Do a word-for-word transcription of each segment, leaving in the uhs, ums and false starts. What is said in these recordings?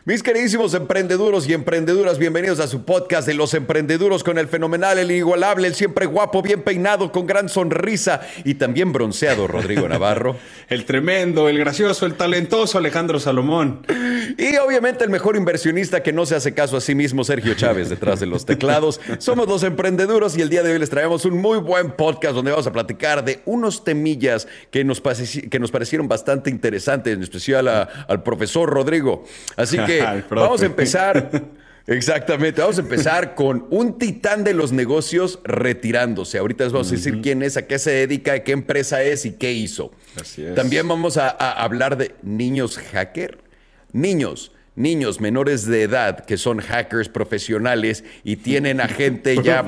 Mis queridísimos emprendeduros y emprendeduras, bienvenidos a su podcast de Los Emprendeduros con el fenomenal, el inigualable, el siempre guapo, bien peinado, con gran sonrisa y también bronceado Rodrigo Navarro. El tremendo, el gracioso, el talentoso Alejandro Salomón. Y obviamente el mejor inversionista que no se hace caso a sí mismo, Sergio Chávez, detrás de los teclados. Somos Los Emprendeduros y el día de hoy les traemos un muy buen podcast donde vamos a platicar de unos temillas que nos, pareci- que nos parecieron bastante interesantes, en especial a, al profesor Rodrigo. Así que vamos a empezar, exactamente, vamos a empezar con un titán de los negocios retirándose. Ahorita les vamos uh-huh. a decir quién es, a qué se dedica, qué empresa es y qué hizo. Así es. También vamos a, a hablar de niños hacker, niños, niños menores de edad que son hackers profesionales y tienen a gente ya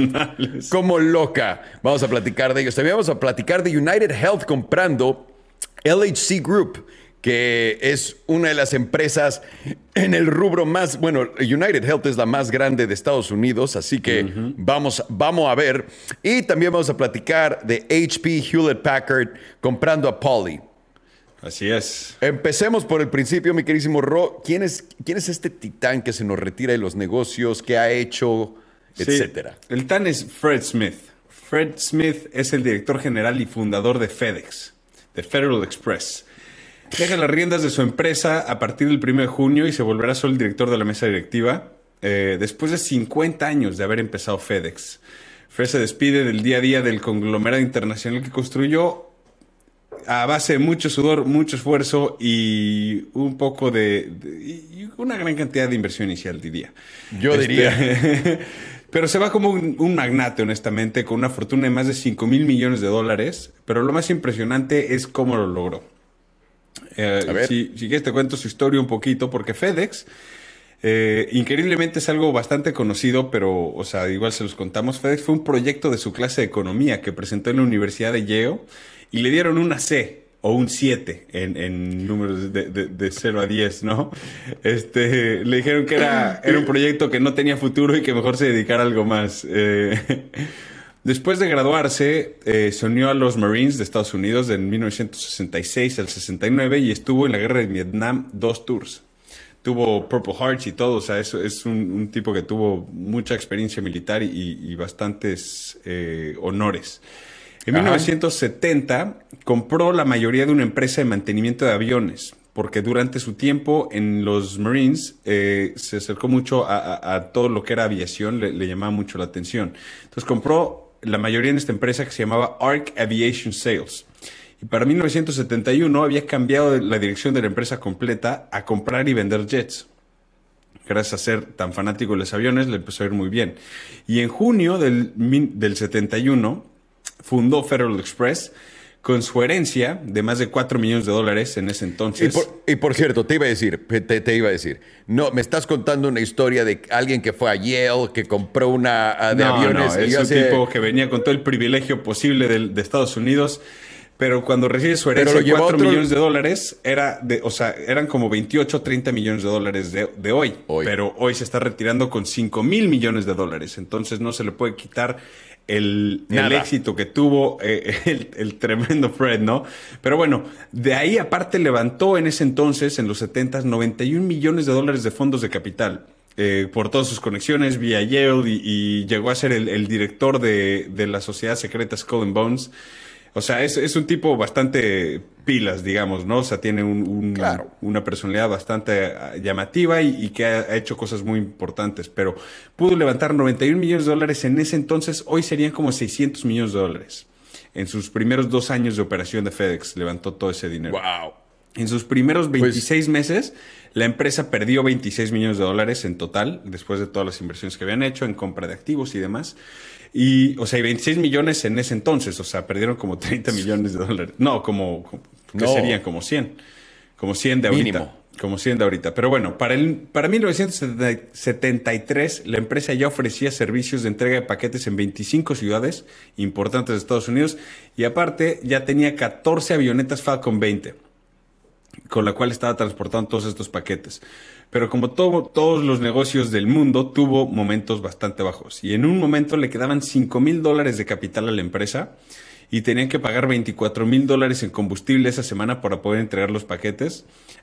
como loca. Vamos a platicar de ellos. También vamos a platicar de United Health comprando L H C Group, que es una de las empresas en el rubro más, bueno, United Health es la más grande de Estados Unidos, así que uh-huh. vamos, vamos a ver. Y también vamos a platicar de H P Hewlett Packard comprando a Poly. Así es. Empecemos por el principio, mi queridísimo Ro. ¿Quién es, quién es este titán que se nos retira de los negocios? ¿Qué ha hecho? Etcétera. Sí, el titán es Fred Smith. Fred Smith es el director general y fundador de FedEx, de Federal Express. Deja las riendas de su empresa a partir del primero de junio y se volverá solo el director de la mesa directiva eh, después de cincuenta años de haber empezado FedEx. Fred se despide del día a día del conglomerado internacional que construyó a base de mucho sudor, mucho esfuerzo y un poco de, de y una gran cantidad de inversión inicial, diría. Yo este, diría. Pero se va como un, un magnate, honestamente, con una fortuna de más de cinco mil millones de dólares. Pero lo más impresionante es cómo lo logró. Eh, a ver. Si, si quieres te cuento su historia un poquito, porque FedEx, eh, increíblemente es algo bastante conocido, pero, o sea, igual se los contamos. FedEx fue un proyecto de su clase de economía que presentó en la Universidad de Yale y le dieron una C o un siete en, en números de, de, de cero a diez, ¿no? Este, le dijeron que era, era un proyecto que no tenía futuro y que mejor se dedicara a algo más. Eh, Después de graduarse, eh, se unió a los Marines de Estados Unidos de mil novecientos sesenta y seis al sesenta y nueve y estuvo en la guerra de Vietnam dos tours. Tuvo Purple Hearts y todo, o sea, es, es un, un tipo que tuvo mucha experiencia militar y, y bastantes eh, honores. En Ajá. mil novecientos setenta compró la mayoría de una empresa de mantenimiento de aviones, porque durante su tiempo en los Marines eh, se acercó mucho a, a, a todo lo que era aviación, le, le llamaba mucho la atención. Entonces compró la mayoría en esta empresa que se llamaba Arc Aviation Sales. Y para mil novecientos setenta y uno había cambiado la dirección de la empresa completa a comprar y vender jets. Gracias a ser tan fanático de los aviones, le empezó a ir muy bien. Y en junio del, del setenta y uno fundó Federal Express con su herencia de más de cuatro millones de dólares en ese entonces. Y por, y por cierto, te iba a decir, te, te iba a decir, no, me estás contando una historia de alguien que fue a Yale, que compró una uh, de no, aviones. No, es y un hace... tipo que venía con todo el privilegio posible de, de Estados Unidos, pero cuando recibe su herencia de cuatro millones de dólares, era de, o sea, eran como veintiocho, treinta millones de dólares de, de hoy, hoy, pero hoy se está retirando con cinco mil millones de dólares, entonces no se le puede quitar El, el éxito que tuvo eh, el, el tremendo Fred, ¿no? Pero bueno, de ahí aparte levantó en ese entonces, en los setentas, noventa y un millones de dólares de fondos de capital eh, por todas sus conexiones vía Yale y, y llegó a ser el, el director de, de la sociedad secreta Skull and Bones. O sea, es, es un tipo bastante pilas, digamos, ¿no? O sea, tiene un, un, claro. una personalidad bastante llamativa y, y que ha, ha hecho cosas muy importantes. Pero pudo levantar noventa y un millones de dólares en ese entonces. Hoy serían como seiscientos millones de dólares. En sus primeros dos años de operación de FedEx levantó todo ese dinero. ¡Wow! En sus primeros veintiséis pues, meses, la empresa perdió veintiséis millones de dólares en total, después de todas las inversiones que habían hecho en compra de activos y demás. Y, o sea, y veintiséis millones en ese entonces, o sea, perdieron como treinta millones de dólares. No, como, como ¿qué no. serían? Como cien. Como cien de ahorita. Mínimo. Como cien de ahorita. Pero bueno, para, el, para mil novecientos setenta y tres, la empresa ya ofrecía servicios de entrega de paquetes en veinticinco ciudades importantes de Estados Unidos. Y aparte, ya tenía catorce avionetas Falcon veinte, con la cual estaba transportando todos estos paquetes. Pero como todo, todos los negocios del mundo, tuvo momentos bastante bajos. Y en un momento le quedaban cinco mil dólares de capital a la empresa y tenían que pagar veinticuatro mil dólares en combustible esa semana para poder entregar los paquetes.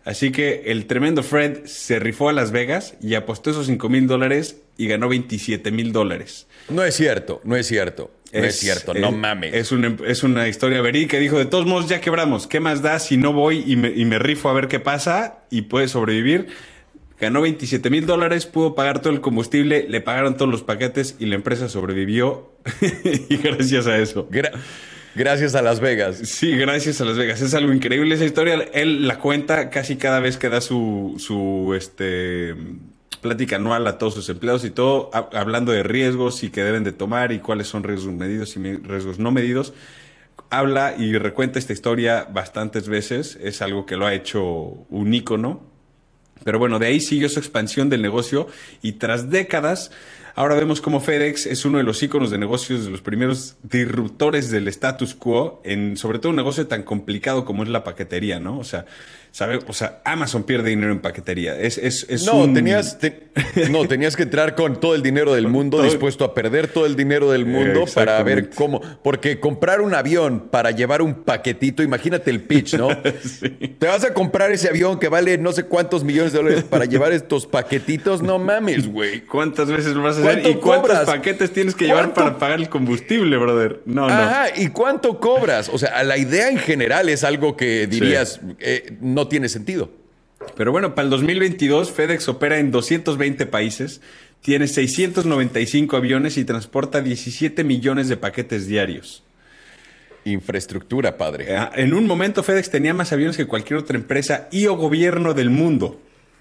Así que el tremendo Fred se rifó a Las Vegas y apostó esos cinco mil dólares y ganó veintisiete mil dólares. No es cierto, no es cierto. No es, es cierto, no es, mames. Es una, es una historia verídica. Dijo, de todos modos, ya quebramos. ¿Qué más da si no voy y me, y me rifo a ver qué pasa y puede sobrevivir? Ganó veintisiete mil dólares, pudo pagar todo el combustible, le pagaron todos los paquetes y la empresa sobrevivió. Y gracias a eso. Gra- gracias a Las Vegas. Sí, gracias a Las Vegas. Es algo increíble esa historia. Él la cuenta casi cada vez que da su, su este, plática anual a todos sus empleados y todo, a, hablando de riesgos y que deben de tomar y cuáles son riesgos medidos y riesgos no medidos. Habla y recuenta esta historia bastantes veces. Es algo que lo ha hecho un ícono. Pero bueno, de ahí siguió su expansión del negocio y tras décadas, ahora vemos cómo FedEx es uno de los íconos de negocios, de los primeros disruptores del status quo, en sobre todo un negocio tan complicado como es la paquetería, ¿no? O sea, ¿sabe? O sea, Amazon pierde dinero en paquetería. Es, es, es no, un... tenías, te, no, tenías que entrar con todo el dinero del mundo, todo... dispuesto a perder todo el dinero del mundo para ver cómo... Porque comprar un avión para llevar un paquetito, imagínate el pitch, ¿no? Sí. Te vas a comprar ese avión que vale no sé cuántos millones de dólares para llevar estos paquetitos, no mames, güey. ¿Cuántas veces lo vas a hacer? ¿Y cuántos cobras? paquetes tienes que llevar para pagar el combustible, brother? No, Ajá, no. ¿y cuánto cobras? O sea, la idea en general es algo que dirías, sí. eh, no tiene sentido. Pero bueno, para el dos mil veintidós, FedEx opera en doscientos veinte países, tiene seiscientos noventa y cinco aviones y transporta diecisiete millones de paquetes diarios. Infraestructura, padre. En un momento, FedEx tenía más aviones que cualquier otra empresa y o gobierno del mundo.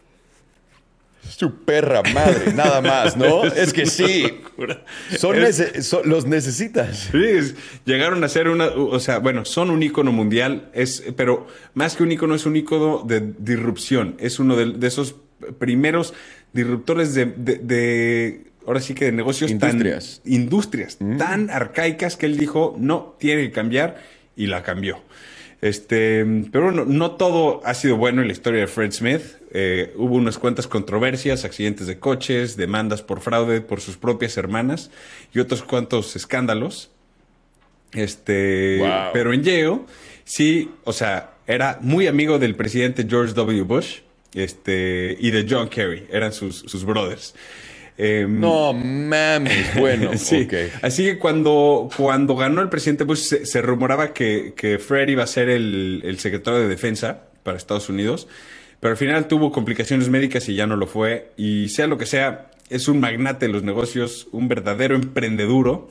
Su perra madre, nada más, ¿no? es, es que sí, son es, nece- son, los necesitas. Sí, es, llegaron a ser una, o sea, bueno, son un ícono mundial, es, pero más que un ícono, es un ícono de disrupción. Es uno de, de esos primeros disruptores de, de, de, ahora sí que de negocios industrias. tan, industrias mm. tan arcaicas que él dijo, no, tiene que cambiar, y la cambió. Este, pero bueno, no todo ha sido bueno en la historia de Fred Smith. Eh, hubo unas cuantas controversias, accidentes de coches, demandas por fraude por sus propias hermanas y otros cuantos escándalos. Este, wow. Pero en Yale, sí, o sea, era muy amigo del presidente George W. Bush, este, y de John Kerry, eran sus, sus brothers. Eh, no mames, bueno, sí. Okay. Así que cuando, cuando ganó el presidente Bush se, se rumoraba que, que Fred iba a ser el, el secretario de Defensa para Estados Unidos, pero al final tuvo complicaciones médicas y ya no lo fue. Y sea lo que sea, es un magnate de los negocios, un verdadero emprendeduro.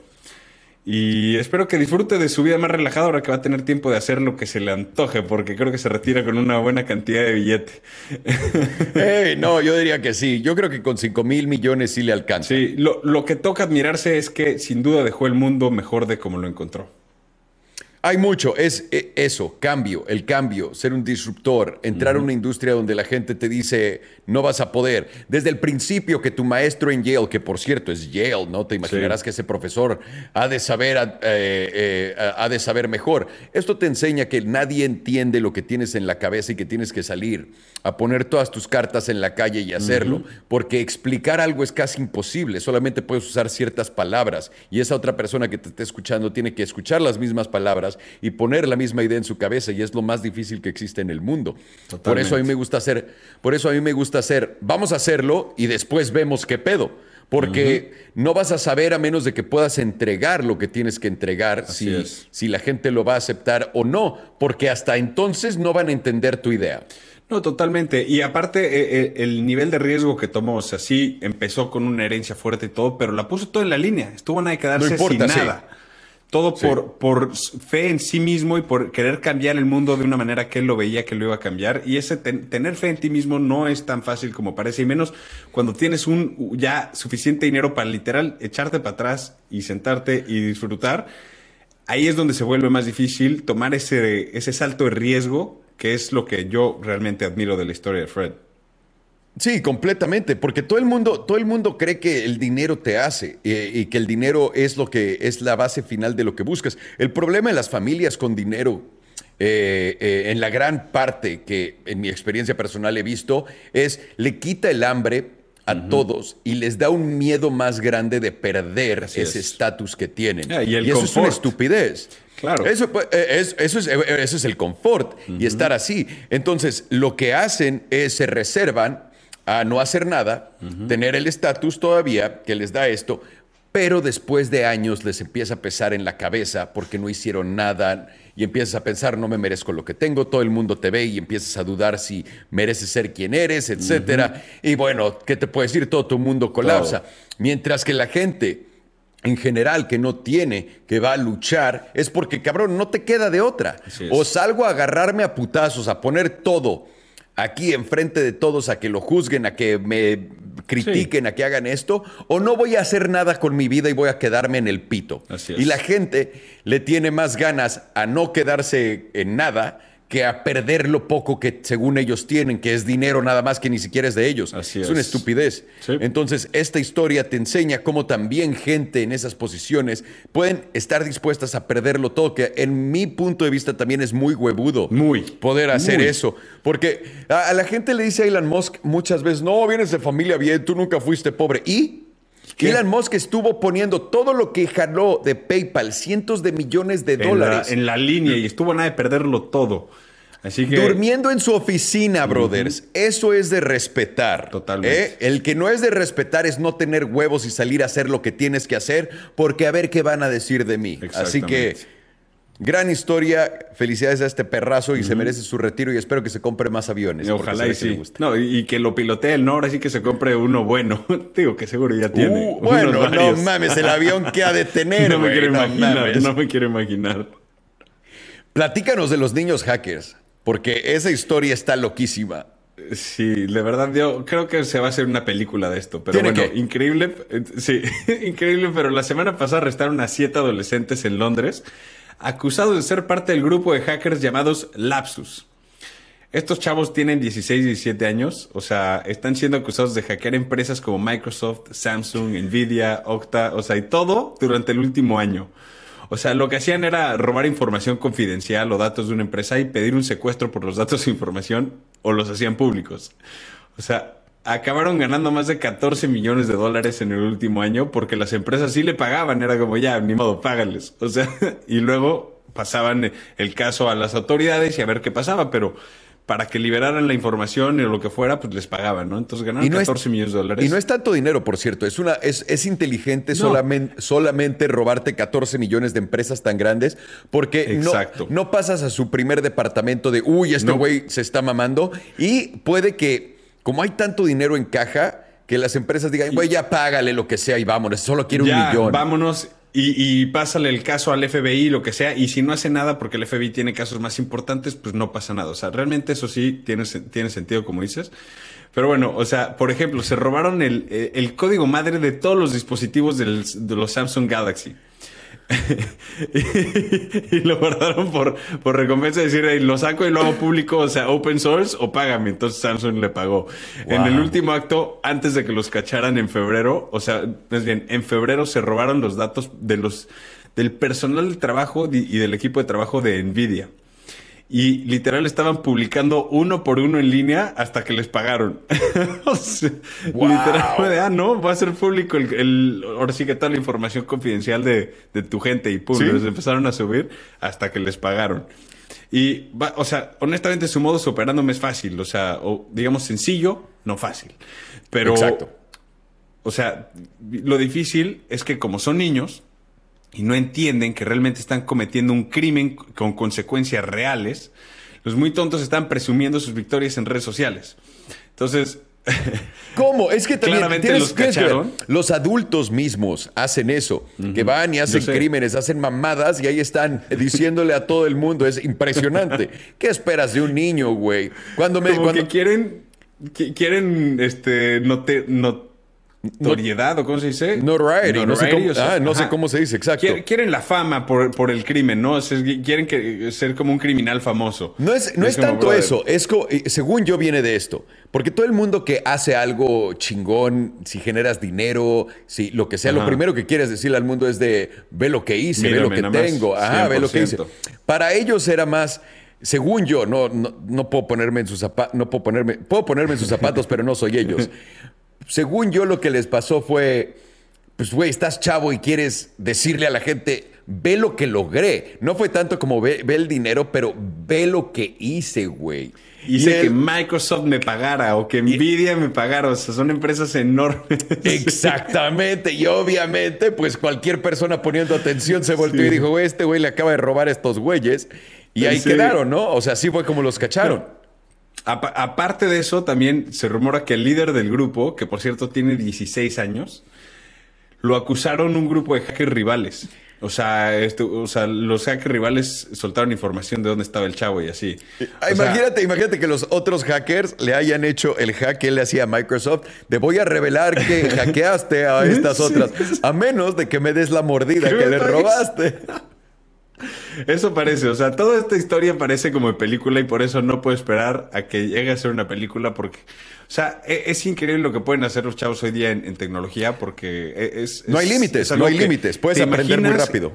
Y espero que disfrute de su vida más relajada ahora que va a tener tiempo de hacer lo que se le antoje, porque creo que se retira con una buena cantidad de billete. Hey, no, yo diría que sí. Yo creo que con cinco mil millones sí le alcanza. Sí, lo, lo que toca admirarse es que sin duda dejó el mundo mejor de como lo encontró. Hay mucho, es eso, cambio, el cambio, ser un disruptor, entrar uh-huh. a una industria donde la gente te dice, no vas a poder. Desde el principio que tu maestro en Yale, que por cierto es Yale, ¿no? Te imaginarás sí. que ese profesor ha de saber, eh, eh, ha de saber mejor. Esto te enseña que nadie entiende lo que tienes en la cabeza y que tienes que salir a poner todas tus cartas en la calle y hacerlo, uh-huh. porque explicar algo es casi imposible, solamente puedes usar ciertas palabras y esa otra persona que te esté escuchando tiene que escuchar las mismas palabras y poner la misma idea en su cabeza, y es lo más difícil que existe en el mundo. Totalmente. Por eso a mí me gusta hacer, por eso a mí me gusta hacer, vamos a hacerlo y después vemos qué pedo. Porque uh-huh. no vas a saber a menos de que puedas entregar lo que tienes que entregar, si, si la gente lo va a aceptar o no, porque hasta entonces no van a entender tu idea. No, totalmente. Y aparte, eh, el nivel de riesgo que tomó, o sea, sí empezó con una herencia fuerte y todo, pero la puso todo en la línea. Estuvo a nada de quedarse no importa, sin nada. Sí. Todo sí. por, por fe en sí mismo y por querer cambiar el mundo de una manera que él lo veía que lo iba a cambiar. Y ese ten, tener fe en ti mismo no es tan fácil como parece, y menos cuando tienes un ya suficiente dinero para literal echarte para atrás y sentarte y disfrutar. Ahí es donde se vuelve más difícil tomar ese, ese salto de riesgo, que es lo que yo realmente admiro de la historia de Fred. Sí, completamente, porque todo el mundo, todo el mundo cree que el dinero te hace eh, y que el dinero es lo que es la base final de lo que buscas. El problema de las familias con dinero, eh, eh, en la gran parte que en mi experiencia personal he visto, es le quita el hambre a uh-huh. todos y les da un miedo más grande de perder Así ese estatus que tienen. Yeah, y el y eso confort. es una estupidez. Claro. Eso, es, eso, es, eso es el confort uh-huh. y estar así. Entonces, lo que hacen es se reservan a no hacer nada, uh-huh. tener el estatus todavía que les da esto, pero después de años les empieza a pesar en la cabeza porque no hicieron nada y empiezas a pensar, no me merezco lo que tengo, todo el mundo te ve y empiezas a dudar si mereces ser quien eres, etcétera. Uh-huh. Y bueno, ¿qué te puedo decir? Todo tu mundo colapsa. Todo. Mientras que la gente en general que no tiene, que va a luchar, es porque, cabrón, no te queda de otra. O salgo a agarrarme a putazos, a poner todo aquí enfrente de todos, a que lo juzguen, a que me critiquen, sí. a que hagan esto, o no voy a hacer nada con mi vida y voy a quedarme en el pito. Así es. Y la gente le tiene más ganas a no quedarse en nada que a perder lo poco que según ellos tienen, que es dinero nada más que ni siquiera es de ellos. Así es, es una estupidez. Sí. Entonces, esta historia te enseña cómo también gente en esas posiciones pueden estar dispuestas a perderlo todo, que en mi punto de vista también es muy huevudo muy, poder hacer muy. eso. Porque a, a la gente le dice a Elon Musk muchas veces, no, vienes de familia bien, tú nunca fuiste pobre. ¿Y? ¿Qué? Elon Musk estuvo poniendo todo lo que jaló de PayPal, cientos de millones de dólares. En la, en la línea y estuvo a nada de perderlo todo. Así que... Durmiendo en su oficina, brothers. Uh-huh. Eso es de respetar. Totalmente. ¿eh? El que no es de respetar es no tener huevos y salir a hacer lo que tienes que hacer porque a ver qué van a decir de mí. Así que, gran historia. Felicidades a este perrazo y uh-huh. se merece su retiro y espero que se compre más aviones. Y ojalá y sí. No, y, y que lo pilotee el ¿no? Ahora sí que se compre uno bueno. Digo que seguro ya tiene. Uh, bueno, no mames, el avión que ha de tener, No me quiero no imaginar, mames. no me quiero imaginar. Platícanos de los niños hackers, porque esa historia está loquísima. Sí, de verdad, yo creo que se va a hacer una película de esto. Pero bueno, que? increíble. Sí, increíble, pero la semana pasada arrestaron a siete adolescentes en Londres acusados de ser parte del grupo de hackers llamados Lapsus. Estos chavos tienen dieciséis y diecisiete años, o sea, están siendo acusados de hackear empresas como Microsoft, Samsung, Nvidia, Okta, o sea, y todo durante el último año. O sea, lo que hacían era robar información confidencial o datos de una empresa y pedir un secuestro por los datos e información o los hacían públicos. O sea, acabaron ganando más de catorce millones de dólares en el último año porque las empresas sí le pagaban. Era como, ya, ni modo, págales. O sea, y luego pasaban el caso a las autoridades y a ver qué pasaba, pero para que liberaran la información o lo que fuera, pues les pagaban, ¿no? Entonces ganaron no catorce millones de dólares. Y no es tanto dinero, por cierto. Es una es, es inteligente no. solamente, solamente robarte catorce millones de empresas tan grandes porque no, no pasas a su primer departamento de, uy, este güey no. se está mamando. Y puede que, como hay tanto dinero en caja, que las empresas digan, güey, ya págale lo que sea y vámonos. Solo quiero ya, un millón. vámonos. Y, y pásale el caso al F B I, lo que sea, y si no hace nada porque el F B I tiene casos más importantes, pues no pasa nada. O sea, realmente eso sí tiene, tiene sentido, como dices. Pero bueno, o sea, por ejemplo, se robaron el, el código madre de todos los dispositivos del, de los Samsung Galaxy. y, y lo guardaron por, por recompensa, decir, hey, lo saco y lo hago público, o sea, open source o págame. Entonces Samsung le pagó. Wow. En el último acto, antes de que los cacharan en febrero, o sea, más bien, en febrero se robaron los datos de los, del personal de trabajo y del equipo de trabajo de Nvidia. Y literal estaban publicando uno por uno en línea hasta que les pagaron. O sea, wow. Literal, ah, no, va a ser público el, el, ahora sí que toda la información confidencial de, de tu gente y pum, ¿sí? Les empezaron a subir hasta que les pagaron. Y, va, o sea, honestamente su modo operando es fácil, o sea, o, digamos sencillo, no fácil. Pero, exacto. O sea, lo difícil es que como son niños y no entienden que realmente están cometiendo un crimen con consecuencias reales, los muy tontos están presumiendo sus victorias en redes sociales. Entonces, ¿cómo? Es que también claramente tienes, los cacharon. Los adultos mismos hacen eso, uh-huh. que van y hacen crímenes, hacen mamadas y ahí están diciéndole a todo el mundo. Es impresionante. ¿Qué esperas de un niño, güey? Cuando me Como cuando... que quieren, que quieren, este, no te, no notoriedad, ¿o cómo se dice? Notoriety. No, no, sé, cómo, o sea, ah, no sé cómo se dice, exacto. Quieren la fama por, por el crimen, ¿no? O sea, quieren que, ser como un criminal famoso. No es, no es, es tanto brother. Eso, es co, según yo viene de esto. Porque todo el mundo que hace algo chingón, si generas dinero, si lo que sea, ajá. Lo primero que quieres decirle al mundo es de, ve lo que hice, Mírame, ve lo que tengo, ajá, ve lo que hice. Para ellos era más... Según yo, no, no, no puedo ponerme en sus zapatos, no puedo ponerme, puedo ponerme en sus zapatos, pero no soy ellos. según yo, lo que les pasó fue, pues, güey, estás chavo y quieres decirle a la gente, ve lo que logré. No fue tanto como ve, ve el dinero, pero ve lo que hice, güey. Hice que Microsoft me pagara o que Nvidia y... me pagara. O sea, son empresas enormes. Exactamente. Y obviamente, pues cualquier persona poniendo atención se volteó sí. y dijo, güey, este güey le acaba de robar a estos güeyes. Y ahí sí. quedaron, ¿no? O sea, así fue como los cacharon. Pero, a- aparte de eso, también se rumora que el líder del grupo, que por cierto tiene dieciséis años, lo acusaron un grupo de hackers rivales. O sea, esto, o sea, los hackers rivales soltaron información de dónde estaba el chavo y así. Ah, imagínate, sea, imagínate que los otros hackers le hayan hecho el hack que él le hacía a Microsoft de voy a revelar que hackeaste a estas sí. otras, a menos de que me des la mordida que le robaste. Eso parece, o sea, toda esta historia parece como de película y por eso no puedo esperar a que llegue a ser una película porque, o sea, es, es increíble lo que pueden hacer los chavos hoy día en, en tecnología porque es... No hay límites, no hay límites, puedes aprender muy rápido.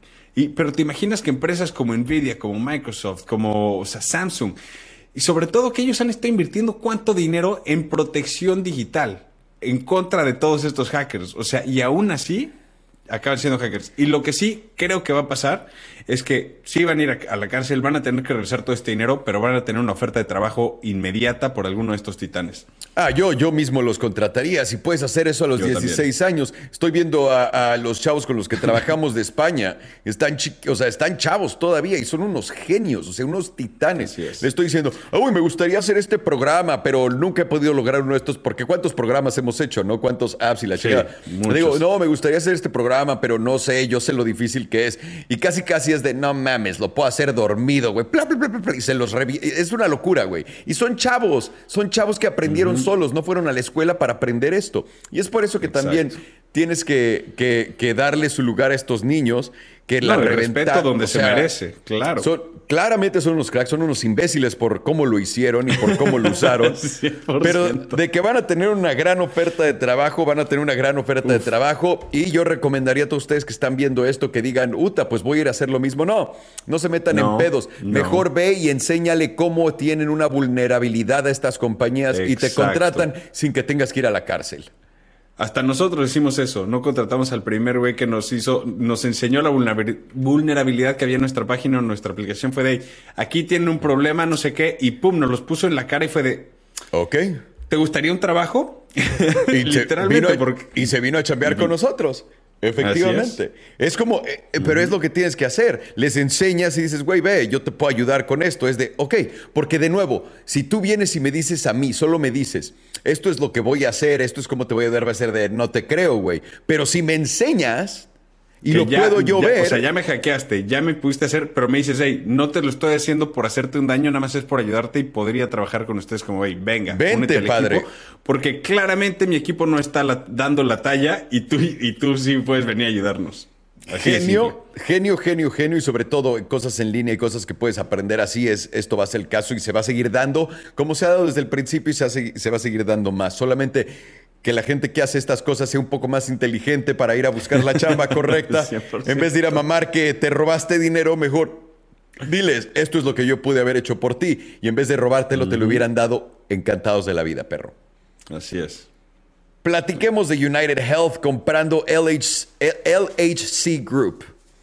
Y, pero te imaginas que empresas como Nvidia, como Microsoft, como o sea, Samsung, y sobre todo que ellos han estado invirtiendo cuánto dinero en protección digital en contra de todos estos hackers, o sea, y aún así... acaban siendo hackers. Y lo que sí creo que va a pasar es que sí van a ir a, a la cárcel, van a tener que regresar todo este dinero, pero van a tener una oferta de trabajo inmediata por alguno de estos titanes. Ah, yo, yo mismo los contrataría. Si puedes hacer eso a los yo dieciséis también. Años. Estoy viendo a, a los chavos con los que trabajamos de España. Están, chi- o sea, están chavos todavía y son unos genios, o sea, unos titanes. Le estoy diciendo, uy, me gustaría hacer este programa, pero nunca he podido lograr uno de estos, porque ¿cuántos programas hemos hecho, no? ¿Cuántos apps y la sí, chica? Digo, no, me gustaría hacer este programa, pero no sé, yo sé lo difícil que es. Y casi casi es de, no mames, lo puedo hacer dormido, güey. Bla, bla, bla, bla, y se los revi- Es una locura, güey. Y son chavos, son chavos que aprendieron uh-huh. solos, no fueron a la escuela para aprender esto. Y es por eso que Exacto. también tienes que, que, que darle su lugar a estos niños. Que no, la el respeto donde o sea, se merece, claro. Son, claramente son unos cracks, son unos imbéciles por cómo lo hicieron y por cómo lo usaron. cien por ciento. Pero de que van a tener una gran oferta de trabajo, van a tener una gran oferta Uf. de trabajo. Y yo recomendaría a todos ustedes que están viendo esto que digan, uta, pues voy a ir a hacer lo mismo. No, no se metan no, en pedos. No. Mejor ve y enséñale cómo tienen una vulnerabilidad a estas compañías Exacto. y te contratan sin que tengas que ir a la cárcel. Hasta nosotros hicimos eso, no contratamos al primer güey que nos hizo, nos enseñó la vulnerabilidad que había en nuestra página o en nuestra aplicación. Fue de, aquí tienen un problema, no sé qué, y pum, nos los puso en la cara y fue de... Ok. ¿Te gustaría un trabajo? Y Literalmente. Se porque... Y se vino a chambear uh-huh. con nosotros. Efectivamente. Es. es como, eh, uh-huh. pero es lo que tienes que hacer. Les enseñas y dices, güey, ve, yo te puedo ayudar con esto. Es de, ok, porque de nuevo, si tú vienes y me dices a mí, solo me dices, esto es lo que voy a hacer, esto es como te voy a dar, va a ser de, no te creo, güey. Pero si me enseñas y que lo ya, puedo yo ya, ver. O sea, ya me hackeaste, ya me pudiste hacer, pero me dices, hey, no te lo estoy haciendo por hacerte un daño, nada más es por ayudarte y podría trabajar con ustedes como, hey, venga, vente, padre. Equipo, porque claramente mi equipo no está la, dando la talla y tú, y tú sí puedes venir a ayudarnos. Así genio, genio, genio, genio y sobre todo cosas en línea y cosas que puedes aprender así es, esto va a ser el caso y se va a seguir dando como se ha dado desde el principio y se, hace, se va a seguir dando más. Solamente que la gente que hace estas cosas sea un poco más inteligente para ir a buscar la chamba correcta. cien por ciento. En vez de ir a mamar que te robaste dinero, mejor diles, esto es lo que yo pude haber hecho por ti. Y en vez de robártelo, mm. te lo hubieran dado encantados de la vida, perro. Así es. Platiquemos de United Health comprando L H, L H C Group.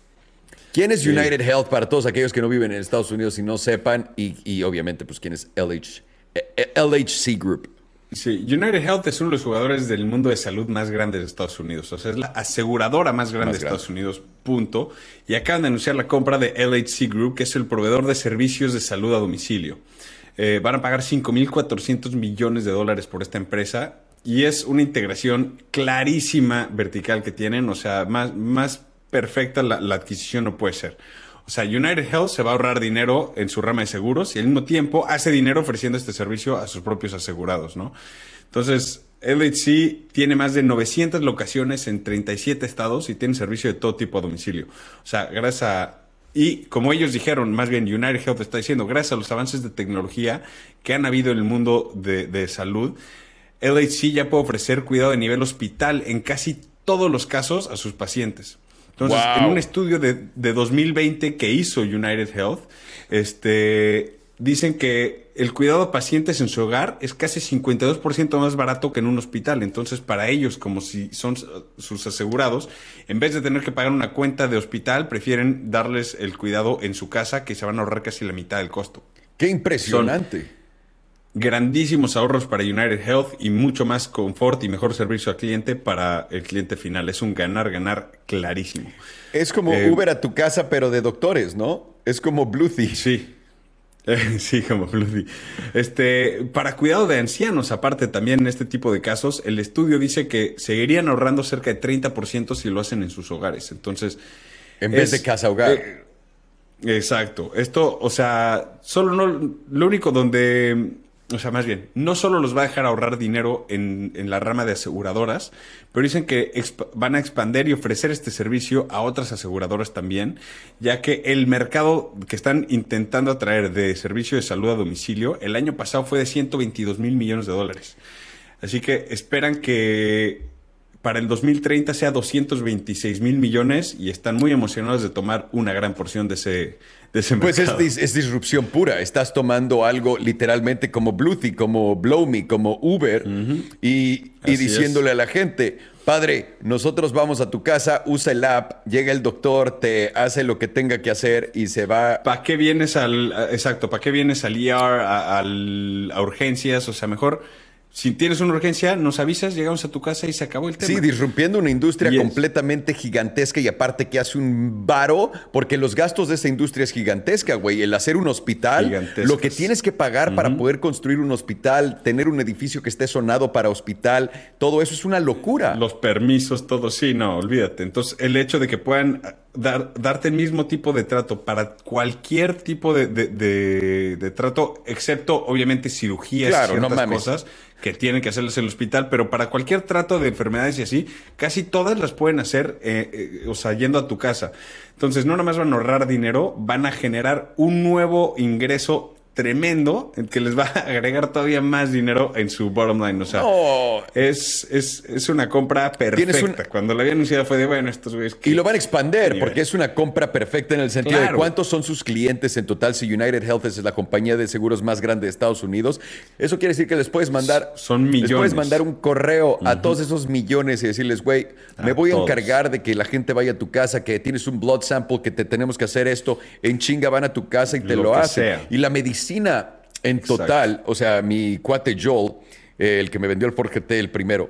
¿Quién es sí. United Health para todos aquellos que no viven en Estados Unidos y no sepan? Y, y obviamente, pues, ¿quién es L H, L H C Group? Sí, United Health es uno de los jugadores del mundo de salud más grandes de Estados Unidos. O sea, es la aseguradora más grande más de grande. Estados Unidos, punto. Y acaban de anunciar la compra de L H C Group, que es el proveedor de servicios de salud a domicilio. Eh, van a pagar cinco mil cuatrocientos millones de dólares por esta empresa. Y es una integración clarísima vertical que tienen. O sea, más, más perfecta la, la adquisición no puede ser. O sea, United Health se va a ahorrar dinero en su rama de seguros y al mismo tiempo hace dinero ofreciendo este servicio a sus propios asegurados, ¿no? Entonces, L H C tiene más de novecientas locaciones en treinta y siete estados y tiene servicio de todo tipo a domicilio. O sea, gracias a... Y como ellos dijeron, más bien United Health está diciendo, gracias a los avances de tecnología que han habido en el mundo de, de salud, L H C ya puede ofrecer cuidado de nivel hospital en casi todos los casos a sus pacientes. Entonces, wow. en un estudio de, de dos mil veinte que hizo United Health, este, dicen que el cuidado a pacientes en su hogar es casi cincuenta y dos por ciento más barato que en un hospital. Entonces, para ellos, como si son sus asegurados, en vez de tener que pagar una cuenta de hospital, prefieren darles el cuidado en su casa, que se van a ahorrar casi la mitad del costo. ¡Qué impresionante! Son grandísimos ahorros para United Health y mucho más confort y mejor servicio al cliente para el cliente final. Es un ganar-ganar clarísimo. Es como eh, Uber a tu casa, pero de doctores, ¿no? Es como Bluethy. Sí. Eh, sí, como Bluethy. Este, para cuidado de ancianos, aparte también en este tipo de casos, el estudio dice que seguirían ahorrando cerca de treinta por ciento si lo hacen en sus hogares. Entonces, en vez es, de casa-hogar. Eh, exacto. Esto, o sea, solo no, lo único donde... O sea, más bien, no solo los va a dejar ahorrar dinero en, en la rama de aseguradoras, pero dicen que exp- van a expandir y ofrecer este servicio a otras aseguradoras también, ya que el mercado que están intentando atraer de servicio de salud a domicilio el año pasado fue de ciento veintidós mil millones de dólares. Así que esperan que para el dos mil treinta sea doscientos veintiséis mil millones y están muy emocionados de tomar una gran porción de ese Pues es, dis- es disrupción pura. Estás tomando algo literalmente como Bluethy, como Blowme, como Uber, uh-huh. y, y diciéndole es. a la gente, padre, nosotros vamos a tu casa, usa el app, llega el doctor, te hace lo que tenga que hacer y se va. ¿Para qué vienes al, exacto, para qué vienes al E R, a, al, a urgencias? O sea, mejor... Si tienes una urgencia, nos avisas, llegamos a tu casa y se acabó el tema. Sí, disrumpiendo una industria yes. completamente gigantesca y aparte que hace un varo, porque los gastos de esa industria es gigantesca, güey. El hacer un hospital, lo que tienes que pagar uh-huh. para poder construir un hospital, tener un edificio que esté sonado para hospital, todo eso es una locura. Los permisos, todo, sí, no, olvídate. Entonces, el hecho de que puedan dar, darte el mismo tipo de trato para cualquier tipo de, de, de, de trato, excepto, obviamente, cirugías claro, y ciertas no mames. cosas que tienen que hacerles en el hospital, pero para cualquier trato de enfermedades y así, casi todas las pueden hacer, eh, eh, o sea, yendo a tu casa. Entonces, no nada más van a ahorrar dinero, van a generar un nuevo ingreso tremendo que les va a agregar todavía más dinero en su bottom line. O sea, oh. es, es, es una compra perfecta. Un... Cuando la había anunciado fue de, bueno, estos güeyes... Y lo van a expander porque es una compra perfecta en el sentido claro. de cuántos son sus clientes en total. Si United Health es la compañía de seguros más grande de Estados Unidos, eso quiere decir que les puedes mandar... Son millones. Les puedes mandar un correo uh-huh. a todos esos millones y decirles, güey, me voy a todos. encargar de que la gente vaya a tu casa, que tienes un blood sample, que te tenemos que hacer esto. En chinga van a tu casa y te lo, lo hacen. Sea. Y la medicina en total, exacto. O sea, mi cuate Joel, eh, el que me vendió el Ford G T, el primero,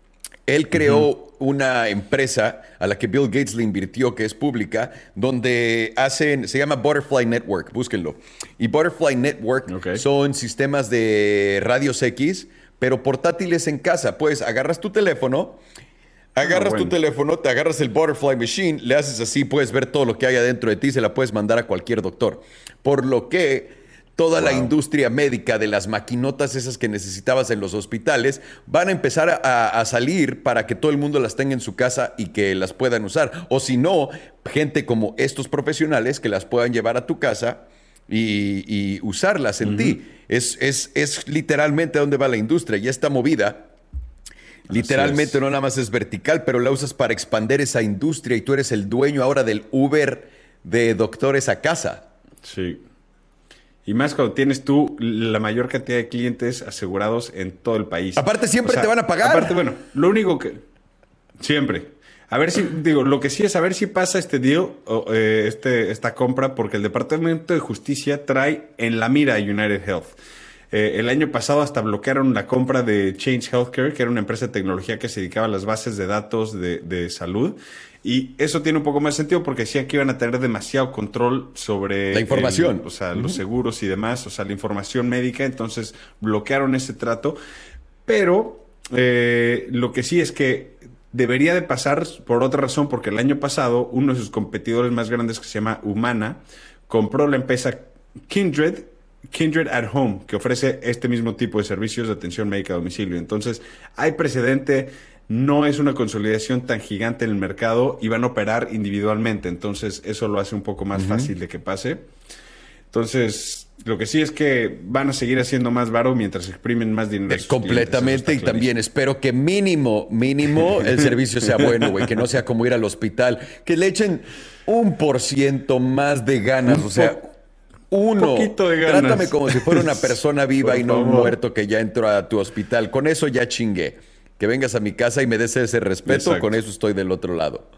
él creó uh-huh. una empresa a la que Bill Gates le invirtió, que es pública, donde hacen, se llama Butterfly Network, búsquenlo. Y Butterfly Network okay. son sistemas de radios X, pero portátiles en casa. Pues agarras tu teléfono, agarras oh, bueno. tu teléfono, te agarras el Butterfly Machine, le haces así, puedes ver todo lo que hay adentro de ti, se la puedes mandar a cualquier doctor. Por lo que... Toda wow. la industria médica de las maquinotas esas que necesitabas en los hospitales van a empezar a, a salir para que todo el mundo las tenga en su casa y que las puedan usar. O si no, gente como estos profesionales que las puedan llevar a tu casa y, y usarlas en uh-huh. ti. Es, es, es literalmente a dónde va la industria. Ya está movida. Literalmente no nada más es vertical, pero la usas para expandir esa industria y tú eres el dueño ahora del Uber de doctores a casa. Sí. Y más cuando tienes tú la mayor cantidad de clientes asegurados en todo el país. Aparte siempre o sea, te van a pagar. Aparte, bueno, lo único que... Siempre. A ver si... Digo, lo que sí es a ver si pasa este deal, o, eh, este, esta compra, porque el Departamento de Justicia trae en la mira a United Health. Eh, el año pasado hasta bloquearon la compra de Change Healthcare, que era una empresa de tecnología que se dedicaba a las bases de datos de, de salud. Y eso tiene un poco más sentido porque decían que iban a tener demasiado control sobre... La información. El, o sea, uh-huh. los seguros y demás, o sea, la información médica. Entonces, bloquearon ese trato. Pero eh, lo que sí es que debería de pasar por otra razón, porque el año pasado uno de sus competidores más grandes, que se llama Humana, compró la empresa Kindred, Kindred at Home, que ofrece este mismo tipo de servicios de atención médica a domicilio. Entonces, hay precedente... No es una consolidación tan gigante en el mercado y van a operar individualmente. Entonces, eso lo hace un poco más uh-huh. fácil de que pase. Entonces, lo que sí es que van a seguir haciendo más varo mientras exprimen más dinero. Eh, completamente. Y también espero que mínimo, mínimo el servicio sea bueno, güey. Que no sea como ir al hospital. Que le echen un por ciento más de ganas. Un o sea... po- Uno, un poquito de ganas. Trátame como si fuera una persona viva Por y no un favor. muerto que ya entró a tu hospital. Con eso ya chingué. Que vengas a mi casa y me des ese respeto, Exacto. con eso estoy del otro lado.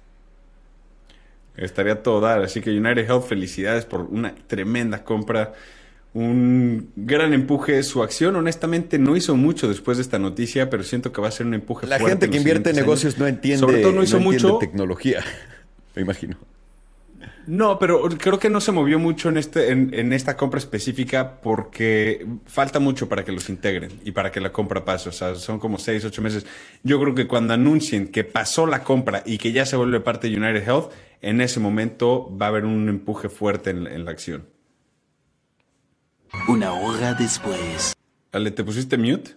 Estaría todo dar. Así que United Health, felicidades por una tremenda compra. Un gran empuje. Su acción, honestamente, no hizo mucho después de esta noticia, pero siento que va a ser un empuje La fuerte gente que en los invierte en siguientes negocios años. no entiende, Sobre todo no hizo no entiende mucho. tecnología, me imagino. No, pero creo que no se movió mucho en, este, en, en esta compra específica porque falta mucho para que los integren y para que la compra pase. O sea, son como seis, ocho meses. Yo creo que cuando anuncien que pasó la compra y que ya se vuelve parte de United Health, en ese momento va a haber un empuje fuerte en, en la acción. Una hora después. Ale, ¿te pusiste mute?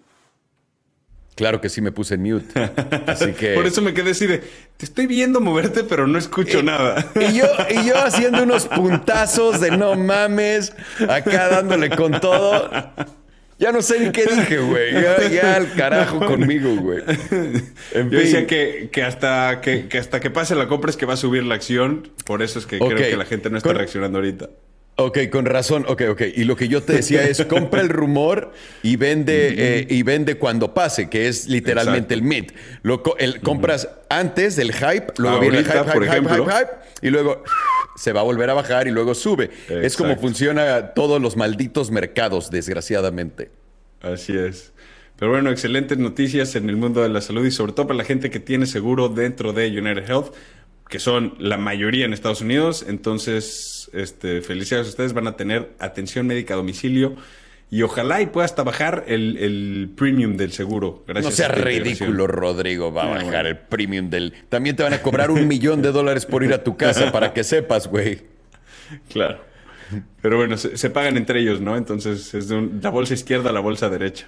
Claro que sí me puse en mute. Así que... Por eso me quedé así de, te estoy viendo moverte, pero no escucho y, nada. Y yo, y yo haciendo unos puntazos de no mames, acá dándole con todo. Ya no sé ni qué dije, güey. Ya, ya al carajo conmigo, güey. En Yo fin. decía que, que, hasta, que, que hasta que pase la compra es que va a subir la acción. Por eso es que Ok. creo que la gente no está Con- reaccionando ahorita. Ok, con razón. Ok, ok. Y lo que yo te decía es, compra el rumor y vende, eh, y vende cuando pase, que es literalmente Exacto. el mint. Lo, co- el, compras antes del hype, luego viene el Ahorita, hype, por hype, hype, ejemplo. hype, hype, y luego se va a volver a bajar y luego sube. Es como Exacto. funciona todos los malditos mercados, desgraciadamente. Así es. Pero bueno, excelentes noticias en el mundo de la salud y sobre todo para la gente que tiene seguro dentro de United Health, que son la mayoría en Estados Unidos. Entonces, este, felicidades a ustedes, van a tener atención médica a domicilio y ojalá y pueda hasta bajar el, el premium del seguro. Gracias No sea a esta integración. ridículo, Rodrigo. Va a Ah, bajar bueno. el premium del... También te van a cobrar un millón de dólares por ir a tu casa para que sepas, güey. Claro. Pero bueno, se, se pagan entre ellos, ¿no? Entonces es de un- la bolsa izquierda a la bolsa derecha.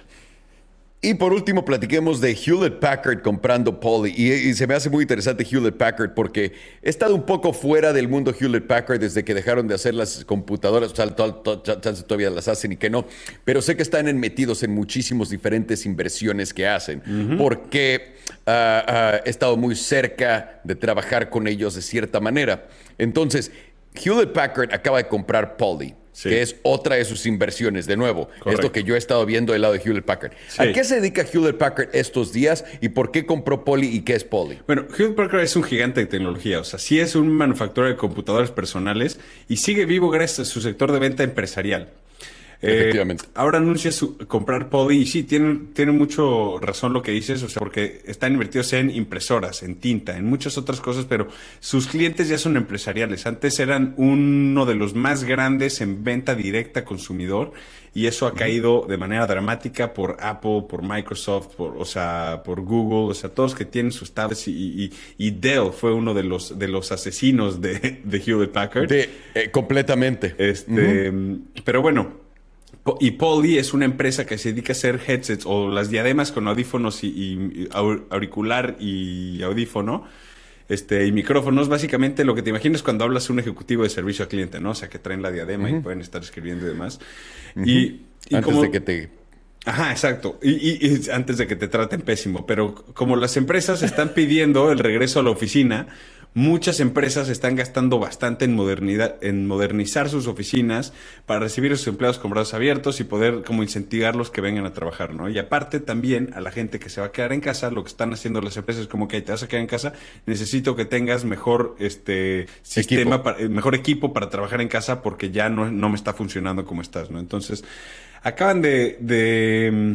Y por último, platiquemos de Hewlett Packard comprando Poly. Y, y se me hace muy interesante Hewlett Packard porque he estado un poco fuera del mundo Hewlett Packard desde que dejaron de hacer las computadoras. O sea, to- to- chance todavía las hacen y que no. Pero sé que están en- metidos en muchísimas diferentes inversiones que hacen. Porque ah, ah, he estado muy cerca de trabajar con ellos de cierta manera. Entonces, Hewlett Packard acaba de comprar Poly. Sí. Que es otra de sus inversiones, de nuevo. Correcto. Es lo que yo he estado viendo del lado de Hewlett Packard. Sí. ¿A qué se dedica Hewlett Packard estos días y por qué compró Poly y qué es Poly? Bueno, Hewlett Packard es un gigante de tecnología, o sea, sí es un manufacturero de computadoras personales y sigue vivo gracias a su sector de venta empresarial. Eh, Efectivamente. ahora anuncia su, comprar Poly y sí, tiene, tiene mucho razón lo que dices, o sea, porque están invertidos en impresoras, en tinta, en muchas otras cosas, pero sus clientes ya son empresariales. Antes eran uno de los más grandes en venta directa a consumidor y eso ha caído de manera dramática por Apple, por Microsoft, por, o sea, por Google, o sea, todos que tienen sus tablets y, y, y Dell fue uno de los, de los asesinos de, de Hewlett Packard. De, eh, completamente. Este, pero bueno, Po- y Poly es una empresa que se dedica a hacer headsets o las diademas con audífonos y, y- y au- auricular y audífono, este, y micrófonos. Básicamente lo que te imaginas cuando hablas a un ejecutivo de servicio al cliente, ¿no? O sea, que traen la diadema y pueden estar escribiendo y demás. Y, y Antes como- de que te... Ajá, exacto. Y, y- y antes de que te traten pésimo. Pero como las empresas están pidiendo el regreso a la oficina, muchas empresas están gastando bastante en modernidad, en modernizar sus oficinas para recibir a sus empleados con brazos abiertos y poder como incentivarlos que vengan a trabajar, ¿no? Y aparte también a la gente que se va a quedar en casa, lo que están haciendo las empresas es como que te vas a quedar en casa, necesito que tengas mejor este sistema, Equipo. para- eh, mejor equipo para trabajar en casa porque ya no, no me está funcionando como estás, ¿no? Entonces, acaban de, de, mm,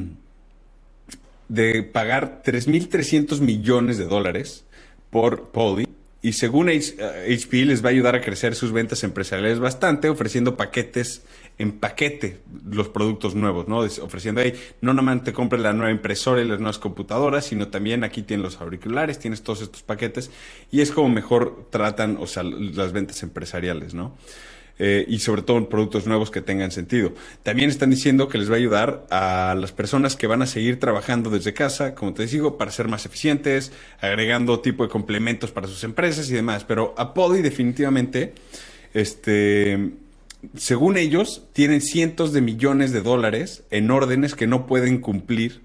de pagar tres mil trescientos millones de dólares por Poly. Y según H- eh, H P les va a ayudar a crecer sus ventas empresariales bastante, ofreciendo paquetes en paquete los productos nuevos, ¿no? Des- Ofreciendo ahí, no nada más te compres la nueva impresora y las nuevas computadoras, sino también aquí tienes los auriculares, tienes todos estos paquetes y es como mejor tratan, o sea, las ventas empresariales, ¿no? Eh, y sobre todo en productos nuevos que tengan sentido. También están diciendo que les va a ayudar a las personas que van a seguir trabajando desde casa, como te digo, para ser más eficientes, agregando tipo de complementos para sus empresas y demás. Pero a Poly definitivamente, este, según ellos, tienen cientos de millones de dólares en órdenes que no pueden cumplir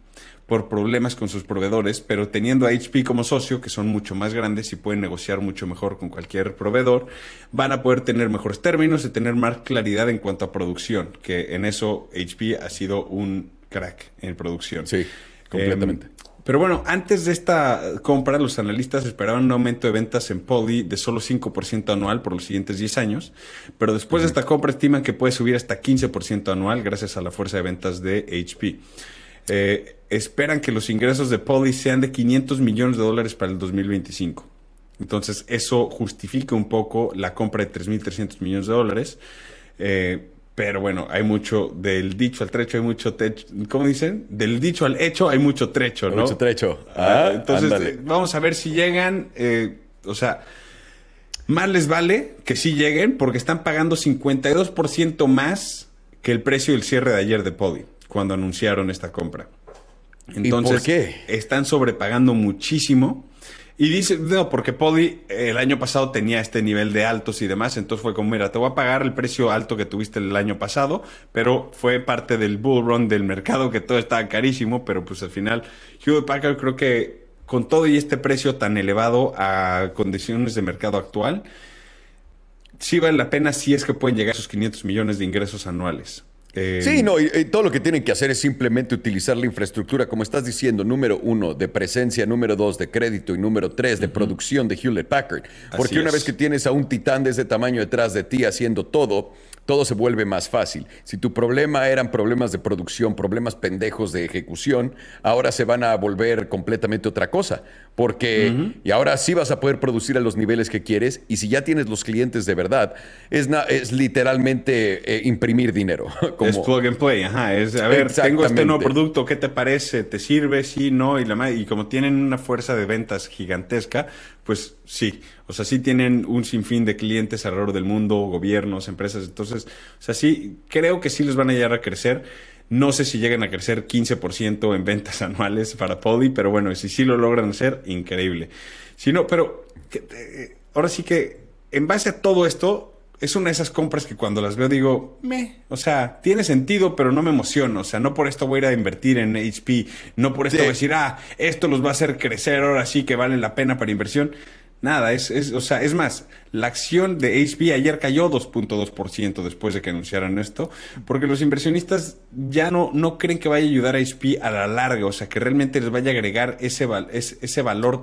por problemas con sus proveedores, pero teniendo a H P como socio, que son mucho más grandes y pueden negociar mucho mejor con cualquier proveedor, van a poder tener mejores términos y tener más claridad en cuanto a producción, que en eso H P ha sido un crack en producción. Sí, completamente. Eh, pero bueno, antes de esta compra, los analistas esperaban un aumento de ventas en Poly de solo cinco por ciento anual por los siguientes diez años, pero después uh-huh. de esta compra estiman que puede subir hasta quince por ciento anual gracias a la fuerza de ventas de H P. Eh, esperan que los ingresos de Poly sean de quinientos millones de dólares para el dos mil veinticinco. Entonces, eso justifica un poco la compra de tres mil trescientos millones de dólares. Eh, pero bueno, hay mucho del dicho al trecho, hay mucho techo. ¿Cómo dicen? Del dicho al hecho hay mucho trecho, ¿no? Mucho trecho. Ah, entonces, eh, vamos a ver si llegan. Eh, o sea, más les vale que sí lleguen porque están pagando cincuenta y dos por ciento más que el precio del cierre de ayer de Poly cuando anunciaron esta compra. Entonces, ¿y por qué? Están sobrepagando muchísimo. Y dice, no, porque Poly el año pasado tenía este nivel de altos y demás, entonces fue como, mira, te voy a pagar el precio alto que tuviste el año pasado, pero fue parte del bull run del mercado, que todo estaba carísimo, pero pues al final Hewlett Packard creo que con todo y este precio tan elevado a condiciones de mercado actual, sí vale la pena si es que pueden llegar a esos quinientos millones de ingresos anuales. Eh, sí, no, y, y todo lo que tienen que hacer es simplemente utilizar la infraestructura, como estás diciendo, número uno, de presencia, número dos, de crédito y número tres, de uh-huh. producción de Hewlett Packard. Porque Así una es. vez que tienes a un titán de ese tamaño detrás de ti haciendo todo, todo se vuelve más fácil. Si tu problema eran problemas de producción, problemas pendejos de ejecución, ahora se van a volver completamente otra cosa. Porque, uh-huh. y ahora sí vas a poder producir a los niveles que quieres, y si ya tienes los clientes de verdad, es, na- es literalmente eh, imprimir dinero. Como... Es plug and play, ajá. Es, a ver, tengo este nuevo producto, ¿qué te parece? ¿Te sirve? Sí, no. Y, la, y como tienen una fuerza de ventas gigantesca, pues sí. O sea, sí tienen un sinfín de clientes alrededor del mundo, gobiernos, empresas. Entonces, o sea, sí, creo que sí les van a llegar a crecer. No sé si llegan a crecer quince por ciento en ventas anuales para Poly, pero bueno, si sí lo logran hacer, increíble. Si no, pero eh, ahora sí que en base a todo esto, es una de esas compras que cuando las veo digo, meh, o sea, tiene sentido, pero no me emociono. O sea, no por esto voy a ir a invertir en H P, no por esto sí. voy a decir, ah, esto los va a hacer crecer, ahora sí que vale la pena para inversión. Nada, es, es, o sea, es más, la acción de H P ayer cayó dos punto dos por ciento después de que anunciaran esto, porque los inversionistas ya no, no creen que vaya a ayudar a H P a la larga, o sea, que realmente les vaya a agregar ese, val, ese, ese valor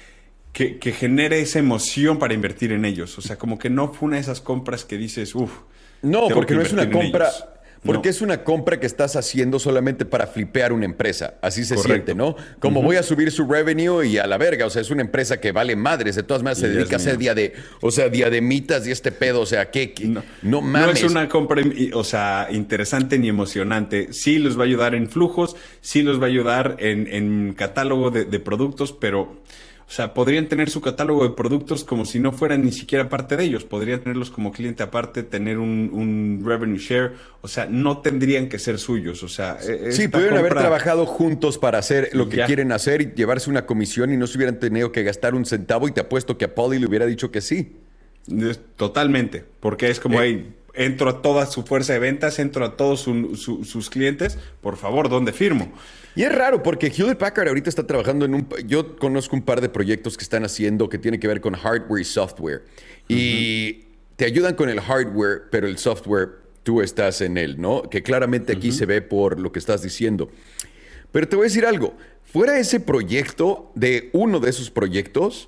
que, que genere esa emoción para invertir en ellos. O sea, como que no fue una de esas compras que dices, uff. No, porque no es una compra... Porque no. es una compra que estás haciendo solamente para flipear una empresa. Así se Correcto. siente, ¿no? Como uh-huh. voy a subir su revenue y a la verga. O sea, es una empresa que vale madres. De todas maneras, se dedica a hacer día de, o sea, diademitas y este pedo. O sea, ¿qué? qué? No, no mames. No es una compra, o sea, interesante ni emocionante. Sí los va a ayudar en flujos, sí los va a ayudar en, en catálogo de, de productos, pero... O sea, podrían tener su catálogo de productos como si no fueran ni siquiera parte de ellos. Podrían tenerlos como cliente aparte, tener un, un revenue share. O sea, no tendrían que ser suyos. O sea, sí, pudieron compra... haber trabajado juntos para hacer lo que ya. quieren hacer y llevarse una comisión y no se hubieran tenido que gastar un centavo. Y te apuesto que a Poly le hubiera dicho que sí. Totalmente. Porque es como, eh. hey, entro a toda su fuerza de ventas, entro a todos su, su, sus clientes. Por favor, ¿dónde firmo? Y es raro porque Hewlett Packard ahorita está trabajando en un... Yo conozco un par de proyectos que están haciendo que tienen que ver con hardware y software. Uh-huh. Y te ayudan con el hardware, pero el software tú estás en él, ¿no? Que claramente aquí uh-huh. se ve por lo que estás diciendo. Pero te voy a decir algo. Fuera ese proyecto, de uno de esos proyectos,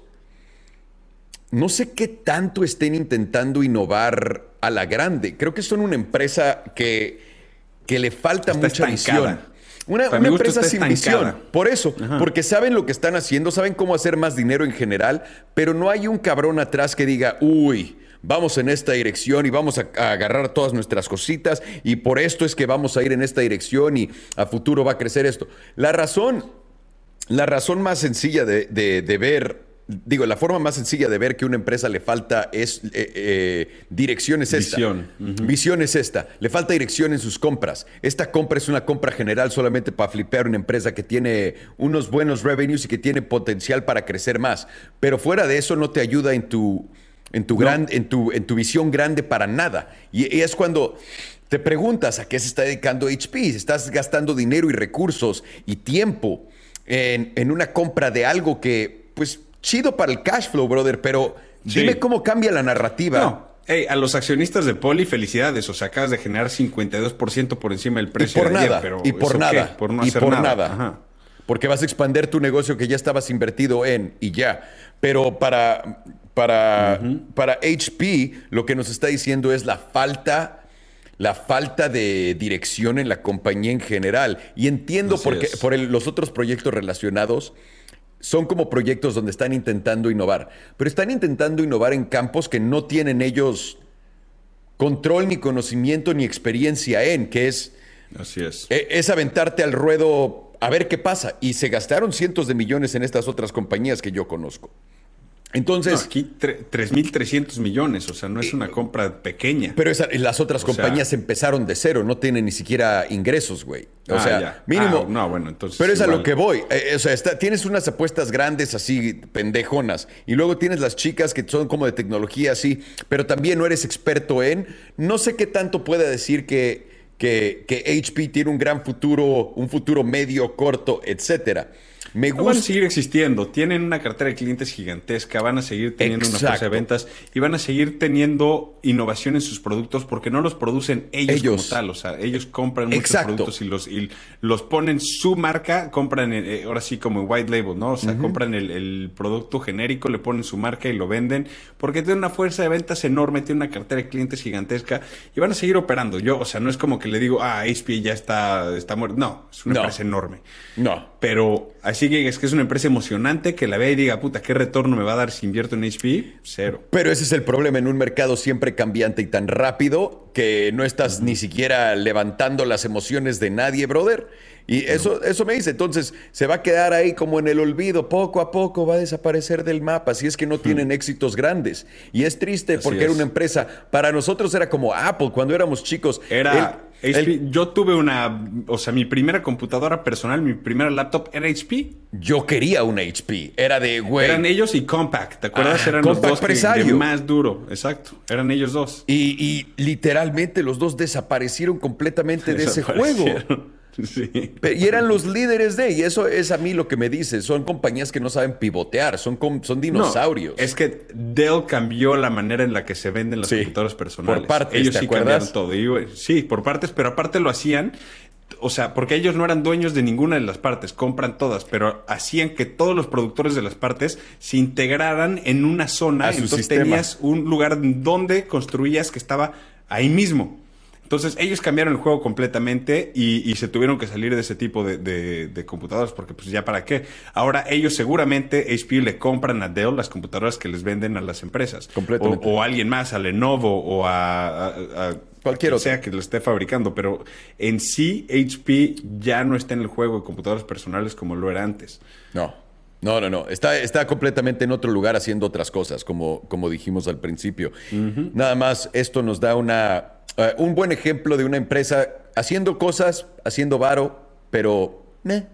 no sé qué tanto estén intentando innovar a la grande. Creo que son una empresa que, que le falta está mucha estancada. visión. Una, una empresa sin visión. Por eso, Ajá. porque saben lo que están haciendo, saben cómo hacer más dinero en general, pero no hay un cabrón atrás que diga, uy, vamos en esta dirección y vamos a, a agarrar todas nuestras cositas y por esto es que vamos a ir en esta dirección y a futuro va a crecer esto. La razón, la razón más sencilla de, de, de ver... Digo, la forma más sencilla de ver que una empresa le falta es eh, eh, dirección es esta. Visión. Uh-huh. Visión es esta. Le falta dirección en sus compras. Esta compra es una compra general solamente para flipear una empresa que tiene unos buenos revenues y que tiene potencial para crecer más. Pero fuera de eso no te ayuda en tu, en tu, no. gran, en tu, en tu visión grande para nada. Y, y es cuando... te preguntas a qué se está dedicando H P. Estás gastando dinero y recursos y tiempo en, en una compra de algo que, pues, chido para el cash flow, brother, pero sí. Dime cómo cambia la narrativa. No. Hey, a los accionistas de Poly, felicidades. O sea, acabas de generar cincuenta y dos por ciento por encima del precio y por de nada, ayer. Pero y por nada. ¿qué? Por no y hacer por nada. nada. Ajá. Porque vas a expandir tu negocio que ya estabas invertido en y ya. Pero para, para, uh-huh. para H P, lo que nos está diciendo es la falta, la falta de dirección en la compañía en general. Y entiendo porque, por el, los otros proyectos relacionados son como proyectos donde están intentando innovar. Pero están intentando innovar en campos que no tienen ellos control, ni conocimiento, ni experiencia en, que es... Así es. Es aventarte al ruedo a ver qué pasa. Y se gastaron cientos de millones en estas otras compañías que yo conozco. Entonces... No, aquí tres mil trescientos millones, o sea, no es una compra pequeña. Pero esa, las otras o compañías sea, empezaron de cero, no tienen ni siquiera ingresos, güey. O ah, sea, ya. mínimo... Ah, no, bueno, entonces... Pero es igual. a lo que voy. Eh, o sea, está, tienes unas apuestas grandes así, pendejonas. Y luego tienes las chicas que son como de tecnología así, pero también no eres experto en... No sé qué tanto pueda decir que, que, que H P tiene un gran futuro, un futuro medio, corto, etcétera. Me gusta. Van a seguir existiendo, tienen una cartera de clientes gigantesca, van a seguir teniendo Exacto. una fuerza de ventas y van a seguir teniendo innovación en sus productos porque no los producen ellos, ellos. como tal, o sea, ellos compran muchos Exacto. productos y los, y los ponen su marca, compran, eh, ahora sí como white label, ¿no? O sea, uh-huh. compran el, el producto genérico, le ponen su marca y lo venden porque tienen una fuerza de ventas enorme, tienen una cartera de clientes gigantesca y van a seguir operando. Yo, o sea, no es como que le digo, ah, H P ya está, está muerto. No, es una no. empresa enorme. No. Pero así que es que es una empresa emocionante que la vea y diga, puta, ¿qué retorno me va a dar si invierto en H P? Cero. Pero ese es el problema en un mercado siempre cambiante y tan rápido que no estás uh-huh. ni siquiera levantando las emociones de nadie, brother. Y eso, eso me dice, entonces se va a quedar ahí como en el olvido, poco a poco va a desaparecer del mapa, si es que no tienen uh-huh. éxitos grandes. Y es triste Así porque es. era una empresa, para nosotros era como Apple cuando éramos chicos. Era... El, H P, el, yo tuve una, o sea, mi primera computadora personal, mi primera laptop era H P. Yo quería una H P, era de güey. Eran ellos y Compaq, ¿te acuerdas? Ah, eran Compaq los dos que, que más duro, exacto, eran ellos dos. Y, y literalmente los dos desaparecieron completamente de ese juego. Sí. Y eran los líderes de, y eso es a mí lo que me dice, son compañías que no saben pivotear, son, son dinosaurios. No, es que Dell cambió la manera en la que se venden las sí, computadoras personales. Por partes, ellos ¿te sí acuerdas? cambiaron todo. Y, sí, por partes, pero aparte lo hacían, o sea, porque ellos no eran dueños de ninguna de las partes, compran todas, pero hacían que todos los productores de las partes se integraran en una zona, entonces sistema. tenías un lugar donde construías que estaba ahí mismo. Entonces, ellos cambiaron el juego completamente y, y se tuvieron que salir de ese tipo de, de, de computadoras porque, pues, ¿ya para qué? Ahora, ellos seguramente, H P le compran a Dell las computadoras que les venden a las empresas. Completamente. O, o a alguien más, a Lenovo o a... a, a cualquier otro. sea que lo esté fabricando. Pero en sí, H P ya no está en el juego de computadoras personales como lo era antes. No. No, no, no. Está, está completamente en otro lugar haciendo otras cosas, como, como dijimos al principio. Uh-huh. Nada más, esto nos da una... Uh, un buen ejemplo de una empresa haciendo cosas, haciendo varo, pero... ¿eh?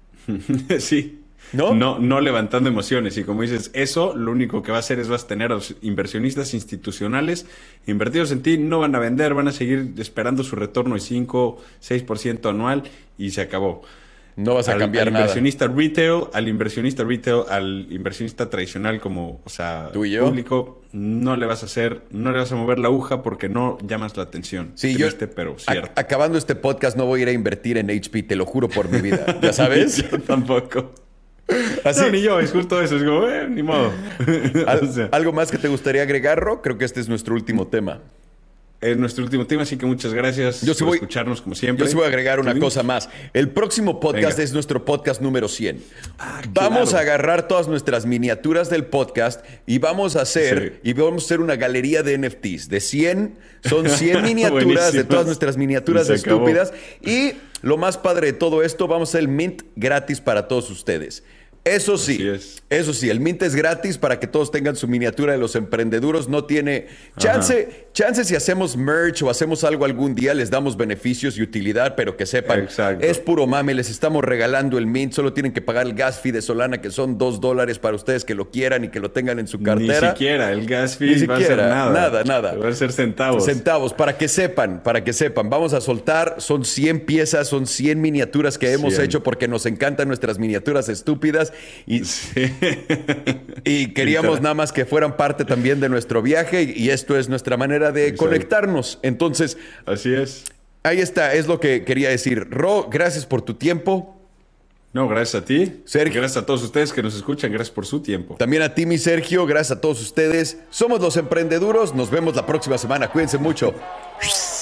Sí. ¿No? ¿No? No levantando emociones. Y como dices, eso lo único que va a hacer es vas a tener a los inversionistas institucionales invertidos en ti, no van a vender, van a seguir esperando su retorno de cinco, seis por ciento anual y se acabó. No vas a al, cambiar al nada. Inversionista retail, al inversionista retail, al inversionista tradicional como, o sea, ¿Tú y yo? público, no le vas a hacer, no le vas a mover la aguja porque no llamas la atención. Sí, Triste, yo, pero cierto. A, acabando este podcast no voy a ir a invertir en H P, te lo juro por mi vida. ¿Ya sabes? Yo tampoco. ¿Así? No, ni yo, es justo eso. Es como, eh, ni modo. Al, o sea. ¿Algo más que te gustaría agregar, Ro? Creo que este es nuestro último tema. Es nuestro último tema, así que muchas gracias yo sí por voy, escucharnos como siempre. Yo sí voy a agregar una ¿Sí? cosa más. El próximo podcast Venga. es nuestro podcast número cien. Ah, vamos claro. a agarrar todas nuestras miniaturas del podcast y vamos a hacer sí. y vamos a hacer una galería de N F Ts. De cien, son cien miniaturas de todas nuestras miniaturas estúpidas. Y lo más padre de todo esto, vamos a hacer el mint gratis para todos ustedes. Eso sí, eso sí, el Mint es gratis para que todos tengan su miniatura de los emprendeduros. No tiene chance, chance si hacemos merch o hacemos algo algún día, les damos beneficios y utilidad, pero que sepan, Exacto. es puro mame, les estamos regalando el Mint, solo tienen que pagar el gas fee de Solana, que son dos dólares para ustedes que lo quieran y que lo tengan en su cartera. Ni siquiera, el gas fee Ni va siquiera, a ser nada. Nada, nada. Va a ser centavos. Centavos, para que sepan, para que sepan. Vamos a soltar, son cien piezas, son cien miniaturas que hemos cien. hecho porque nos encantan nuestras miniaturas estúpidas. Y, sí. y queríamos nada más que fueran parte también de nuestro viaje y esto es nuestra manera de Exacto. conectarnos. Entonces, así es. Ahí está, es lo que quería decir. Ro, gracias por tu tiempo. No, gracias a ti. Sergio. Gracias a todos ustedes que nos escuchan. Gracias por su tiempo. También a ti, mi Sergio. Gracias a todos ustedes. Somos los Emprendeduros. Nos vemos la próxima semana. Cuídense mucho.